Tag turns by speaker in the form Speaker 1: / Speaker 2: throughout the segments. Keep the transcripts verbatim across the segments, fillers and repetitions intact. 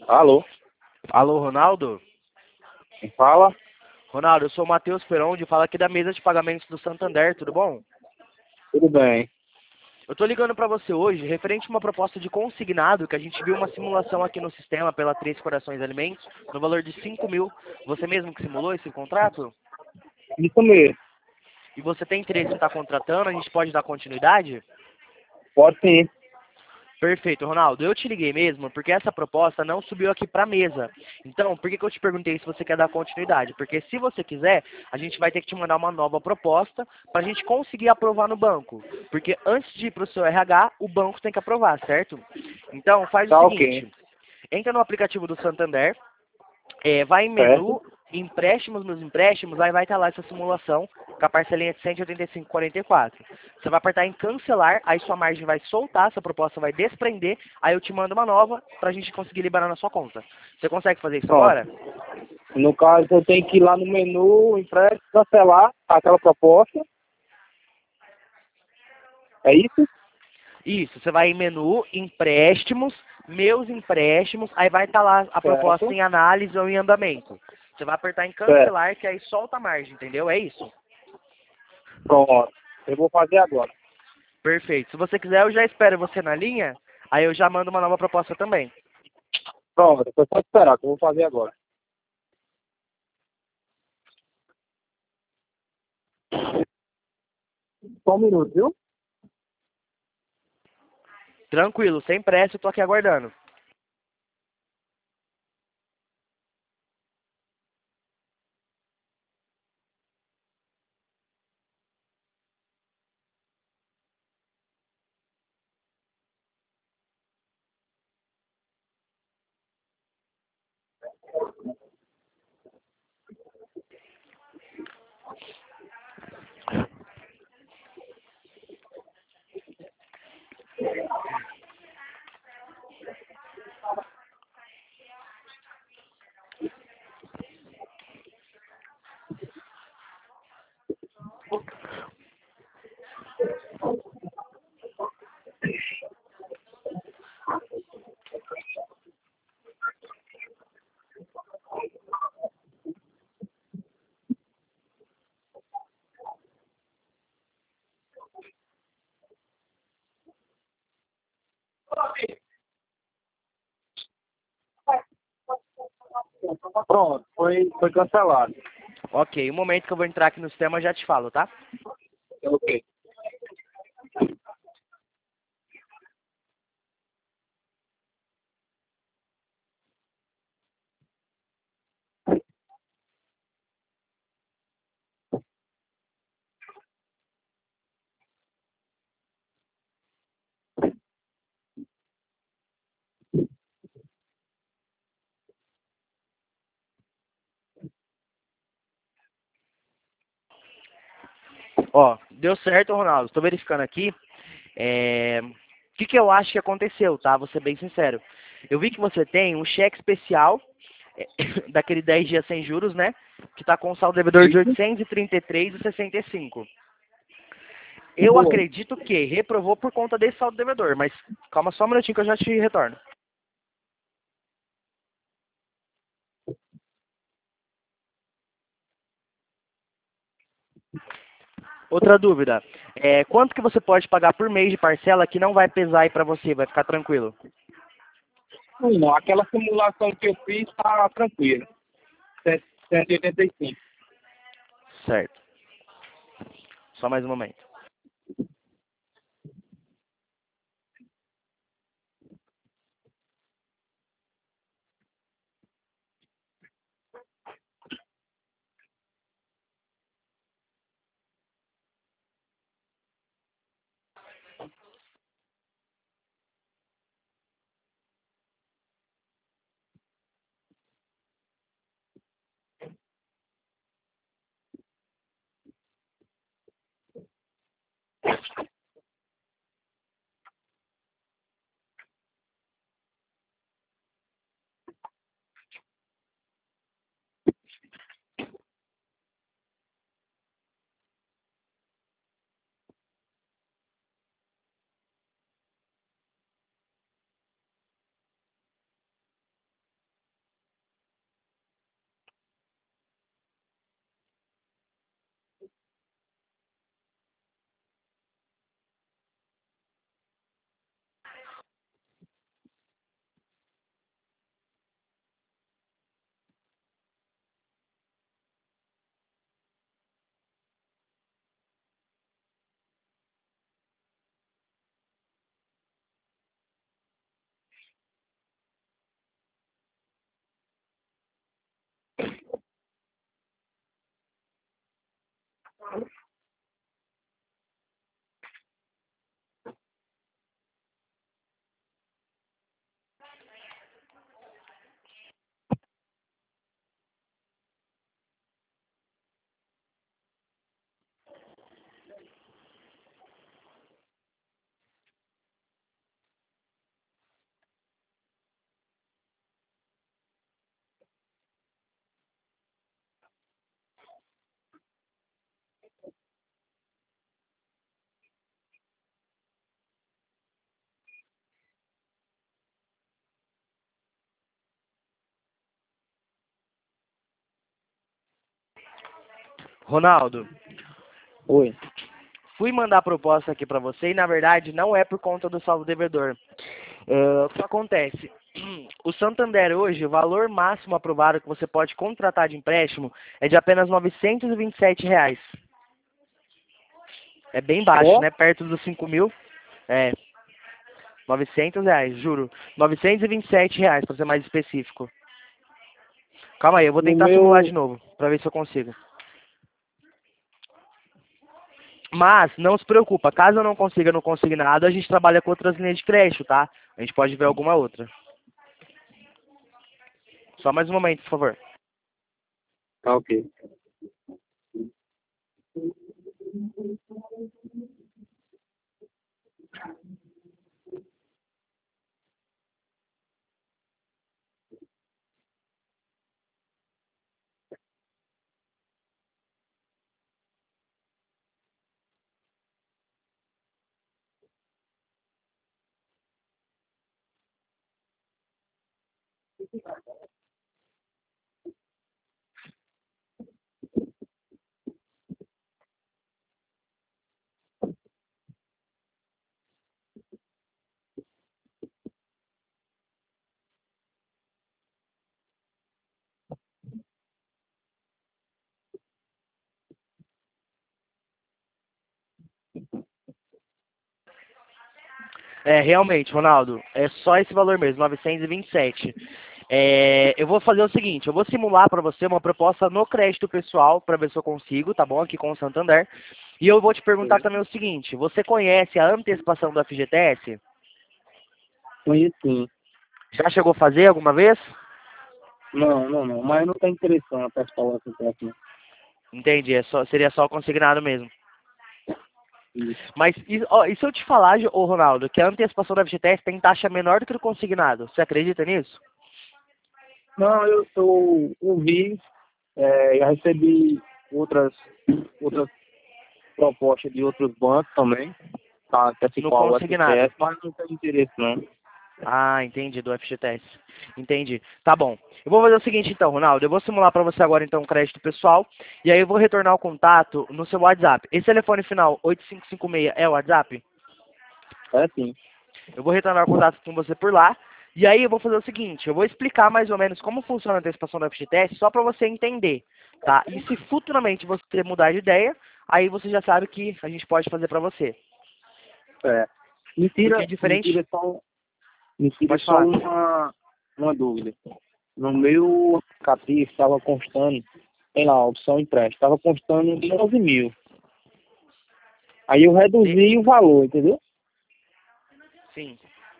Speaker 1: Alô,
Speaker 2: Alô, Ronaldo?
Speaker 1: quem fala?
Speaker 2: Ronaldo, eu sou o Matheus Peron, de fala aqui da mesa de pagamentos do Santander, tudo bom?
Speaker 1: Tudo bem.
Speaker 2: Eu tô ligando para você hoje, referente a uma proposta de consignado, que a gente viu uma simulação aqui no sistema pela Três Corações Alimentos, no valor de cinco mil. Você mesmo que simulou esse contrato?
Speaker 1: Isso mesmo.
Speaker 2: E você tem interesse em estar contratando? A gente pode dar continuidade?
Speaker 1: Pode sim.
Speaker 2: Perfeito, Ronaldo. Eu te liguei mesmo porque essa proposta não subiu aqui para a mesa. Então, por que, que eu te perguntei se você quer dar continuidade? Porque se você quiser, a gente vai ter que te mandar uma nova proposta para a gente conseguir aprovar no banco. Porque antes de ir para o seu R H, o banco tem que aprovar, certo? Então, faz o
Speaker 1: Tá ok.
Speaker 2: seguinte. Entra no aplicativo do Santander, é, vai em
Speaker 1: Certo?
Speaker 2: menu, empréstimos nos empréstimos, aí vai estar lá essa simulação com a parcelinha de cento e oitenta e cinco vírgula quarenta e quatro. Você vai apertar em cancelar, aí sua margem vai soltar, essa proposta vai desprender, aí eu te mando uma nova pra gente conseguir liberar na sua conta. Você consegue fazer isso
Speaker 1: Pronto.
Speaker 2: agora?
Speaker 1: No caso, eu tenho que ir lá no menu, empréstimo, cancelar aquela proposta. É isso?
Speaker 2: Isso, você vai em menu, empréstimos, meus empréstimos, aí vai estar lá a proposta
Speaker 1: Certo?
Speaker 2: em análise ou em andamento. Você vai apertar em
Speaker 1: Certo.
Speaker 2: cancelar, que aí solta a margem, entendeu? É isso.
Speaker 1: Pronto. Eu vou fazer agora.
Speaker 2: Perfeito. Se você quiser, eu já espero você na linha, aí eu já mando uma nova proposta também.
Speaker 1: Pronto. Depois pode esperar, que eu vou fazer agora. Só um minuto, viu?
Speaker 2: Tranquilo, sem pressa, eu tô aqui aguardando.
Speaker 1: Pronto. Foi, foi cancelado.
Speaker 2: Ok, um momento que eu vou entrar aqui no sistema, eu já te falo, tá?
Speaker 1: Ok.
Speaker 2: Ó, deu certo, Ronaldo. Estou verificando aqui. É... O que, que eu acho que aconteceu, tá? Vou ser bem sincero. Eu vi que você tem um cheque especial, é, daquele dez dias sem juros, né? Que está com um saldo devedor de
Speaker 1: Isso.
Speaker 2: oitocentos e trinta e três reais e sessenta e cinco centavos. Eu
Speaker 1: Boa.
Speaker 2: acredito que reprovou por conta desse saldo devedor, mas calma só um minutinho que eu já te retorno. Outra dúvida, é, quanto que você pode pagar por mês de parcela que não vai pesar aí pra você, vai ficar tranquilo?
Speaker 1: Não, aquela simulação que eu fiz tá tranquila. cento e oitenta e cinco.
Speaker 2: Certo. Só mais um momento. Ronaldo,
Speaker 1: Oi.
Speaker 2: fui mandar a proposta aqui para você e na verdade não é por conta do saldo devedor. É, o que acontece? O Santander hoje, o valor máximo aprovado que você pode contratar de empréstimo é de apenas novecentos e vinte e sete reais. É bem baixo,
Speaker 1: Ó,
Speaker 2: né? Perto dos cinco mil. É, novecentos reais, juro. novecentos e vinte e sete reais, para ser mais específico. Calma aí, eu vou
Speaker 1: no
Speaker 2: tentar simular
Speaker 1: meu.
Speaker 2: de novo, para ver se eu consigo. Mas, não se preocupa, caso eu não consiga no consignado, a gente trabalha com outras linhas de crédito, tá? A gente pode ver alguma outra. Só mais um momento, por favor.
Speaker 1: Tá ok.
Speaker 2: É, realmente, Ronaldo, é só esse valor mesmo, novecentos e vinte e sete. É, eu vou fazer o seguinte, eu vou simular para você uma proposta no crédito pessoal, para ver se eu consigo, tá bom? Aqui com o Santander. E eu vou te perguntar também o seguinte, você conhece a antecipação do F G T S?
Speaker 1: Conheço sim.
Speaker 2: Já chegou a fazer alguma vez?
Speaker 1: Não, não, não. Mas não tem interesse não, peço pra você não.
Speaker 2: Entendi, é só, seria só consignado mesmo.
Speaker 1: Isso.
Speaker 2: Mas, e, ó, e se eu te falar, ô Ronaldo, que a antecipação do F G T S tem taxa menor do que o consignado? Você acredita nisso?
Speaker 1: Não, eu, eu ouvi, é, já recebi outras, outras propostas de outros bancos também, tá? Até
Speaker 2: No
Speaker 1: qual o
Speaker 2: consignado.
Speaker 1: F G T S, mas não tem interesse não.
Speaker 2: Ah, entendi, do F G T S. Entendi. Tá bom. Eu vou fazer o seguinte então, Ronaldo. Eu vou simular para você agora então um crédito pessoal. E aí eu vou retornar o contato no seu WhatsApp. Esse telefone final oito cinco cinco seis é o WhatsApp?
Speaker 1: É sim.
Speaker 2: Eu vou retornar o contato com você por lá. E aí eu vou fazer o seguinte, eu vou explicar mais ou menos como funciona a antecipação do F G T S, só para você entender, tá? E se futuramente você mudar de ideia, aí você já sabe o que a gente pode fazer para você.
Speaker 1: É. Me
Speaker 2: Porque
Speaker 1: tira,
Speaker 2: é
Speaker 1: me
Speaker 2: diferente,
Speaker 1: tira só, me tira
Speaker 2: pode
Speaker 1: só
Speaker 2: falar.
Speaker 1: uma, uma dúvida. No meu aplicativo estava constando, tem lá, a opção empréstimo, estava constando onze mil. Aí eu
Speaker 2: De-
Speaker 1: reduzi o valor, entendeu?
Speaker 2: Sim.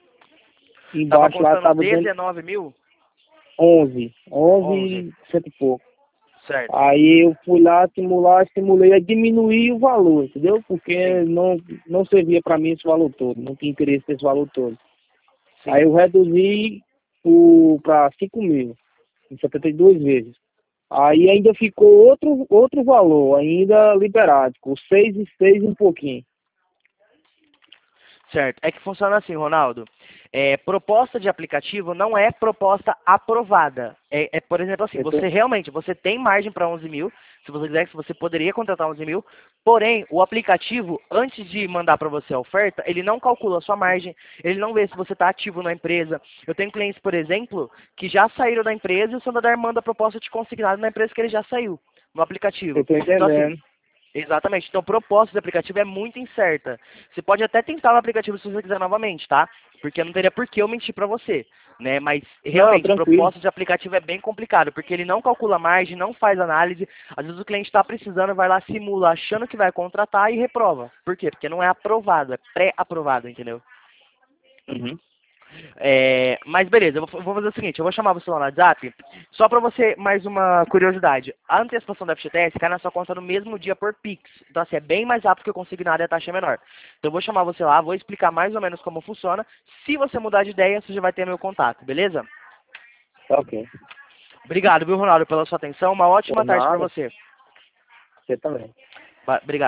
Speaker 2: Tava
Speaker 1: Embaixo lá
Speaker 2: constando
Speaker 1: estava dizendo
Speaker 2: dezenove mil?
Speaker 1: onze,
Speaker 2: onze.
Speaker 1: onze, cento e pouco.
Speaker 2: Certo.
Speaker 1: Aí eu fui lá simular, simulei a diminuir o valor, entendeu? Porque
Speaker 2: Sim,
Speaker 1: não, não servia para mim esse valor todo, não tinha interesse nesse valor todo. Aí
Speaker 2: sim.
Speaker 1: eu reduzi para cinco mil, em setenta e duas vezes. Aí ainda ficou outro, outro valor, ainda liberado, com seis e seis um pouquinho.
Speaker 2: Certo. É que funciona assim, Ronaldo. É, proposta de aplicativo não é proposta aprovada. É, é, por exemplo, assim,
Speaker 1: Eu tô,
Speaker 2: você realmente, você tem margem para onze mil, se você quiser, se você poderia contratar onze mil, porém, o aplicativo, antes de mandar para você a oferta, ele não calcula a sua margem, ele não vê se você está ativo na empresa. Eu tenho clientes, por exemplo, que já saíram da empresa e o Santander manda a proposta de consignado na empresa que ele já saiu, no
Speaker 1: eu
Speaker 2: aplicativo.
Speaker 1: tô
Speaker 2: Então, assim,
Speaker 1: entendendo.
Speaker 2: exatamente. Então, a proposta do aplicativo é muito incerta. Você pode até tentar no aplicativo se você quiser novamente, tá? Porque não teria por que eu mentir pra você. né? Mas realmente,
Speaker 1: tranquilo.
Speaker 2: proposta de aplicativo é bem complicado, porque ele não calcula margem, não faz análise. Às vezes o cliente está precisando, vai lá, simula, achando que vai contratar e reprova. Por quê? Porque não é aprovado, é pré-aprovado, entendeu?
Speaker 1: Uhum.
Speaker 2: É, mas beleza, eu vou, vou fazer o seguinte, eu vou chamar você lá no WhatsApp, só para você, mais uma curiosidade. A antecipação da F G T S cai na sua conta no mesmo dia por Pix. Então assim, é bem mais rápido que eu consignado e a taxa é menor. Então eu vou chamar você lá, vou explicar mais ou menos como funciona. Se você mudar de ideia, você já vai ter meu contato, beleza?
Speaker 1: Tá ok.
Speaker 2: Obrigado, viu, Ronaldo, pela sua atenção. Uma ótima
Speaker 1: Por
Speaker 2: tarde para
Speaker 1: nada.
Speaker 2: você.
Speaker 1: Você também.
Speaker 2: Ba- Obrigado.